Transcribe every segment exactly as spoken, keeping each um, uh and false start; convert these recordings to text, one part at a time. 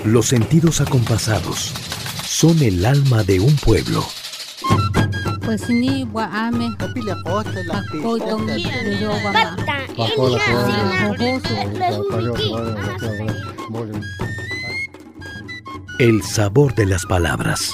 Los sentidos acompasados son el alma de un pueblo. Pues ni guame, El sabor de las palabras.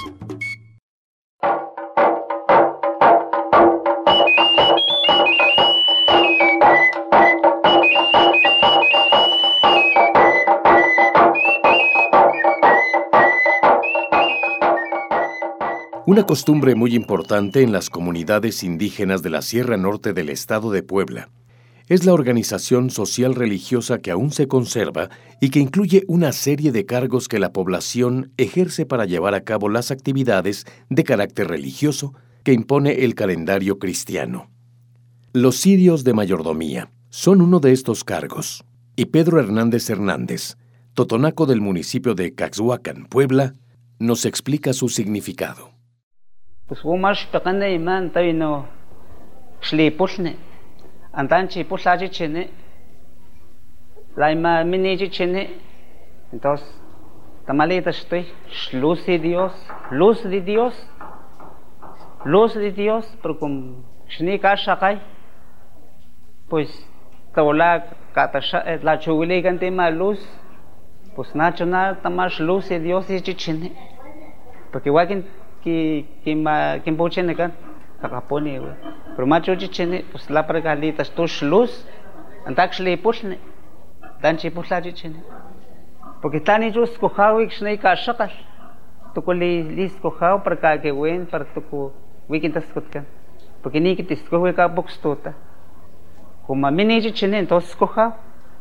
Una costumbre muy importante en las comunidades indígenas de la Sierra Norte del estado de Puebla es la organización social religiosa que aún se conserva y que incluye una serie de cargos que la población ejerce para llevar a cabo las actividades de carácter religioso que impone el calendario cristiano. Los cirios de mayordomía son uno de estos cargos, y Pedro Hernández Hernández, totonaco del municipio de Caxhuacán, Puebla, nos explica su significado. Pues umash pequeña iman tavino shlipulne andanchi pulaji chene la ima miniji chene entonces tamalita estoy luz de Dios luz de Dios luz de Dios pero como shnika shakai pues tabola katasha la chugule gantema luz pues nacho tamash luz de Dios y chene porque igual que que ma que pochen acá capone pero macho chichene pues la pregalita estos luz antaxle pushne danchi puslaji chene porque tani yo escojao y snei ka shakal to koli lis escojao para ka que wen para to ko weekend skotkan porque ni que te escoge ka box tota como mini chichene entonces escojao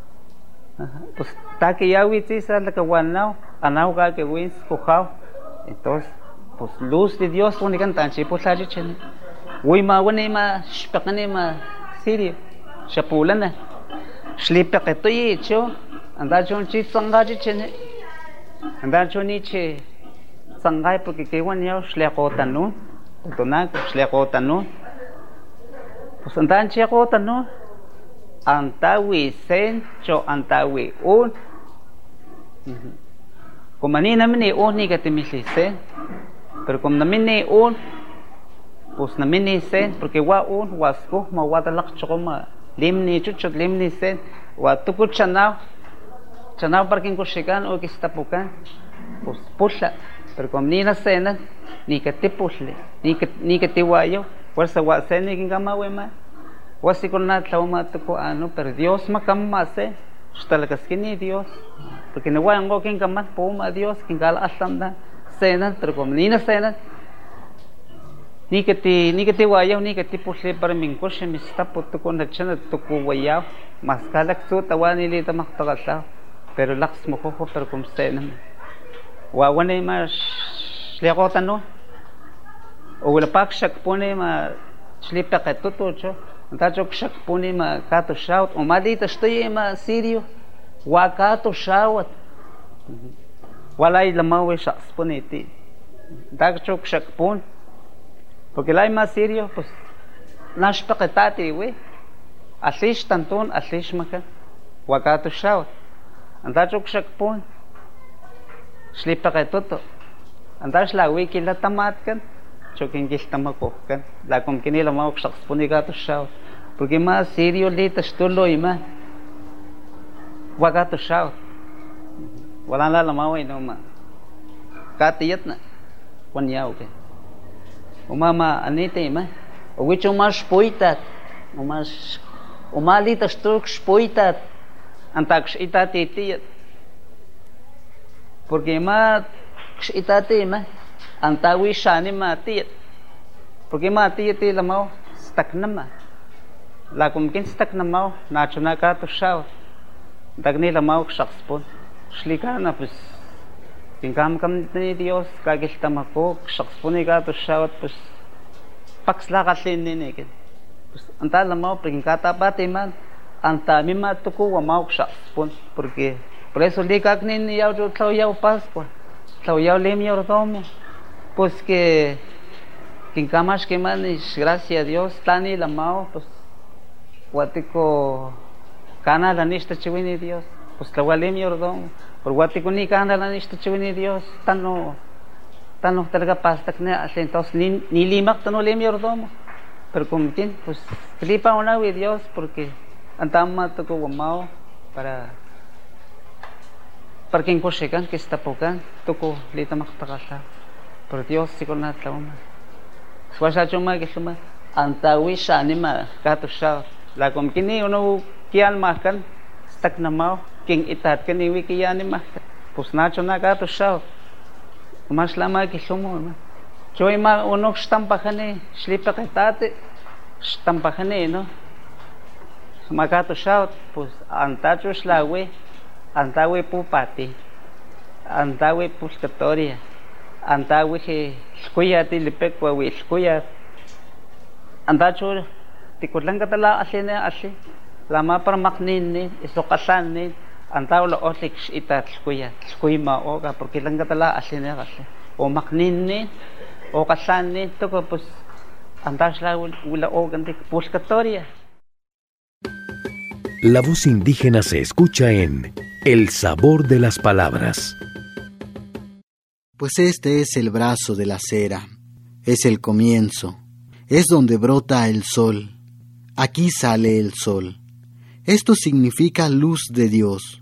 pues ta que ya witi sa la ka wanao anao ka que wen escojao entonces pues luz de Dios pone cantanche pues la chene uy ma wani ma shpaqani ma sirio shapulana shlipaqeto yicho anda chon chi sanga chene anda choni che sangai porque que wan yo shlaqotanu tona shlaqotanu pues anda che qotanu antawi sen cho antawi un como ni na mini un ni que te misise pero como namini un pues namini sen porque wa un wasco ma wadalak choma limni chuchot limni sen wa tuku chanao chanao para quien koshikan o que está pukan pues pusha pero como ni na sena ni que te pusle ni que ni que te wayo fuerza wa sen ni que gama wema wasi con na tlauma tuku ano pero Dios ma kama se stalakaskini Dios porque no wa ngo quien kama puma Dios quien gala asanda cena, pero como ni na cena, ni que te ni que te guayao ni que te pusle para mi coche me está puto con la chana to guayao, más cala que tu tawani le ta maxtagasao, pero lax mojo pero como cena, guawane más le agota no, o la pak shak pone ma slipa que tu tocho, entonces shak pone ma kato shout, o malita estoy ma sirio, guacato shout. Walay lamawe shaks poneti dag chok shak pon porque la más serio pues nash paquetati we ashish tanton ashish maka wakato shaw anda chok shak pon shli paquetoto anda shla we ki la tamat kan chokin gil tamako kan la kom kini lamaw shaks ponigato shaw porque más serio le tastolo ima wakato shaw wala la lamaway no ma katiyat na wanyaw ke umama anite ma owicho mas poitat umas umalita stuk poitat antax itati tiyat porque ma itati ma antawi shani ma tiyat porque ma tiyat lamaw staknama la kumkin staknamaw nachuna ka to shaw dagni lamaw shakspon Shlikana pues tingam kam ni Dios kagil tamako shaksponi ka to shawat pues paksla katlin ni ke pues anta lamaw pringkata batiman anta mima to ko wamaw shakspon porque por eso li kaknin yaw jo tlaw yaw Pascua tlaw yaw lem yaw tomo pues que tingamash que man gracias a Dios tani lamaw pues watiko kana la nista chiwini Dios pues la walem yordón Por guati ko ni kandalan isto chuni Dios tano tano talaga pastak na asentos ni nilimak tano lem yordomo. Pero como tin pues flipa una with Dios porque antama to ko wamao para para quien poshekan que está pocan toko lita maktakasa. Pero Dios si con nada tama. Swasha chuma que suma antawi shanima kato sha la como kini uno kian makan stak namao king itat kani wiki yanima pues nacho na kato sha mas lama que sumo Joy ma uno stampahane slipa katate stampahane no magato shout pues antacho slawe antawe pupati antawe pulcatoria antawe que escuya tilipekwa we escuya antacho tikulan katala asene ashe lama para maknin ni isokasan ni antaw la otlik itat escuya escuima oga porque lang katala asene ashe o maknin ni o kasan ni to pues antacho la wala ogan de pulcatoria. La voz indígena se escucha en El sabor de las palabras. Pues este es el brazo de la cera, es el comienzo, es donde brota el sol. Aquí sale el sol. Esto significa luz de Dios,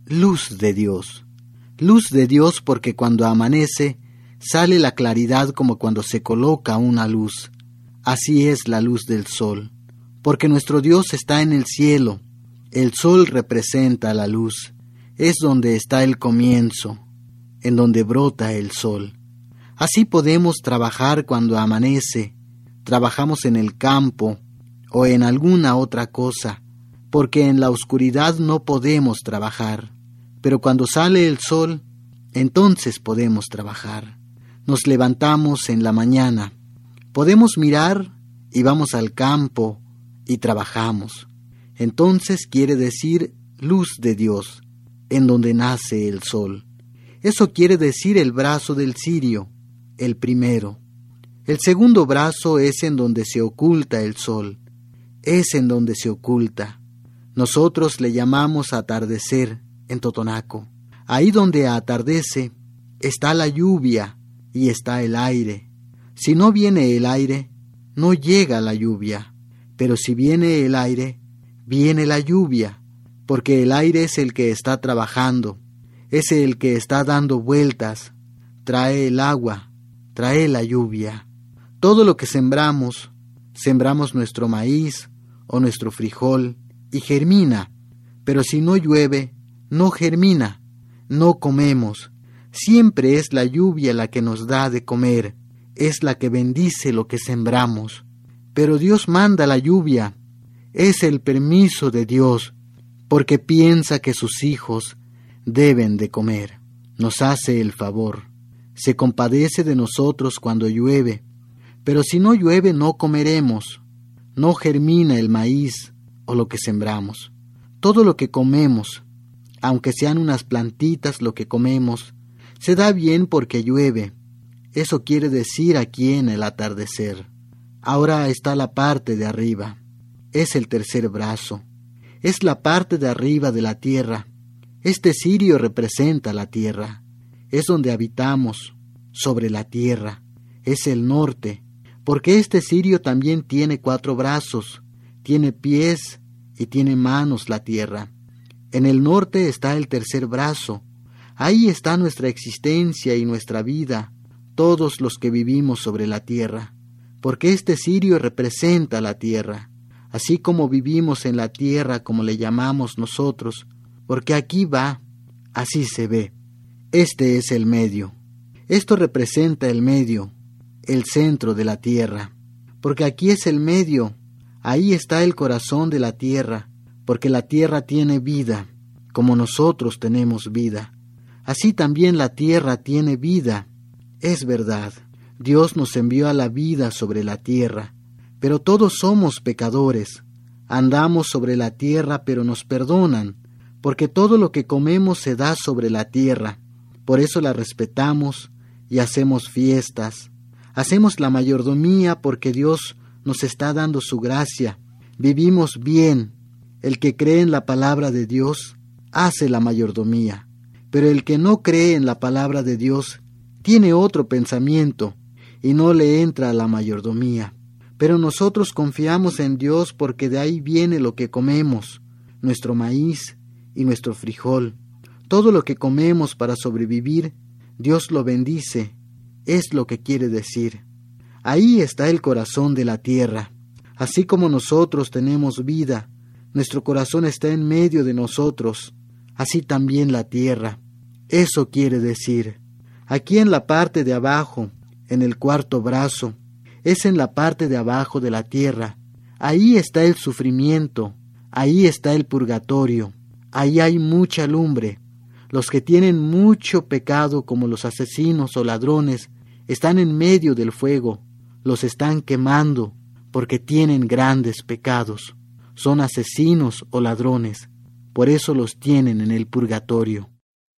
luz de Dios, luz de Dios porque cuando amanece sale la claridad como cuando se coloca una luz. Así es la luz del sol, porque nuestro Dios está en el cielo. El sol representa la luz, es donde está el comienzo, en donde brota el sol. Así podemos trabajar cuando amanece, trabajamos en el campo o en alguna otra cosa, porque en la oscuridad no podemos trabajar, pero cuando sale el sol, entonces podemos trabajar. Nos levantamos en la mañana, podemos mirar y vamos al campo y trabajamos. Entonces quiere decir luz de Dios, en donde nace el sol. Eso quiere decir el brazo del cirio, el primero. El segundo brazo es en donde se oculta el sol, es en donde se oculta. Nosotros le llamamos atardecer en Totonaco. Ahí donde atardece está la lluvia y está el aire. Si no viene el aire, no llega la lluvia, pero si viene el aire, viene la lluvia, porque el aire es el que está trabajando, es el que está dando vueltas, trae el agua, trae la lluvia. Todo lo que sembramos, sembramos nuestro maíz o nuestro frijol y germina, pero si no llueve, no germina, no comemos. Siempre es la lluvia la que nos da de comer, es la que bendice lo que sembramos. Pero Dios manda la lluvia, es el permiso de Dios, porque piensa que sus hijos deben de comer. Nos hace el favor, se compadece de nosotros cuando llueve, pero si no llueve no comeremos, no germina el maíz o lo que sembramos. Todo lo que comemos, aunque sean unas plantitas lo que comemos, se da bien porque llueve. Eso quiere decir aquí en el atardecer. Ahora está la parte de arriba. Es el tercer brazo. Es la parte de arriba de la tierra. Este cirio representa la tierra. Es donde habitamos, sobre la tierra. Es el norte, porque este cirio también tiene cuatro brazos, tiene pies y tiene manos la tierra. En el norte está el tercer brazo. Ahí está nuestra existencia y nuestra vida, todos los que vivimos sobre la tierra, porque este cirio representa la tierra, así como vivimos en la tierra como le llamamos nosotros, porque aquí va, así se ve. Este es el medio. Esto representa el medio, el centro de la tierra, porque aquí es el medio, ahí está el corazón de la tierra, porque la tierra tiene vida, como nosotros tenemos vida. Así también la tierra tiene vida. Es verdad, Dios nos envió a la vida sobre la tierra, pero todos somos pecadores. Andamos sobre la tierra, pero nos perdonan, porque todo lo que comemos se da sobre la tierra. Por eso la respetamos y hacemos fiestas. Hacemos la mayordomía porque Dios nos está dando su gracia. Vivimos bien. El que cree en la palabra de Dios hace la mayordomía. Pero el que no cree en la palabra de Dios tiene otro pensamiento y no le entra a la mayordomía. Pero nosotros confiamos en Dios porque de ahí viene lo que comemos, nuestro maíz y nuestro frijol. Todo lo que comemos para sobrevivir, Dios lo bendice, es lo que quiere decir. Ahí está el corazón de la tierra. Así como nosotros tenemos vida, nuestro corazón está en medio de nosotros, así también la tierra. Eso quiere decir. Aquí en la parte de abajo, en el cuarto brazo, es en la parte de abajo de la tierra. Ahí está el sufrimiento, ahí está el purgatorio, ahí hay mucha lumbre. Los que tienen mucho pecado, como los asesinos o ladrones, están en medio del fuego, los están quemando, porque tienen grandes pecados. Son asesinos o ladrones, por eso los tienen en el purgatorio.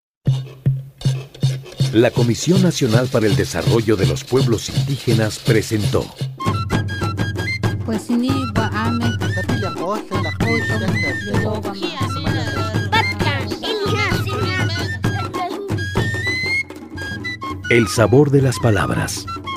La Comisión Nacional para el Desarrollo de los Pueblos Indígenas presentó Pues ni guame. El sabor de las palabras.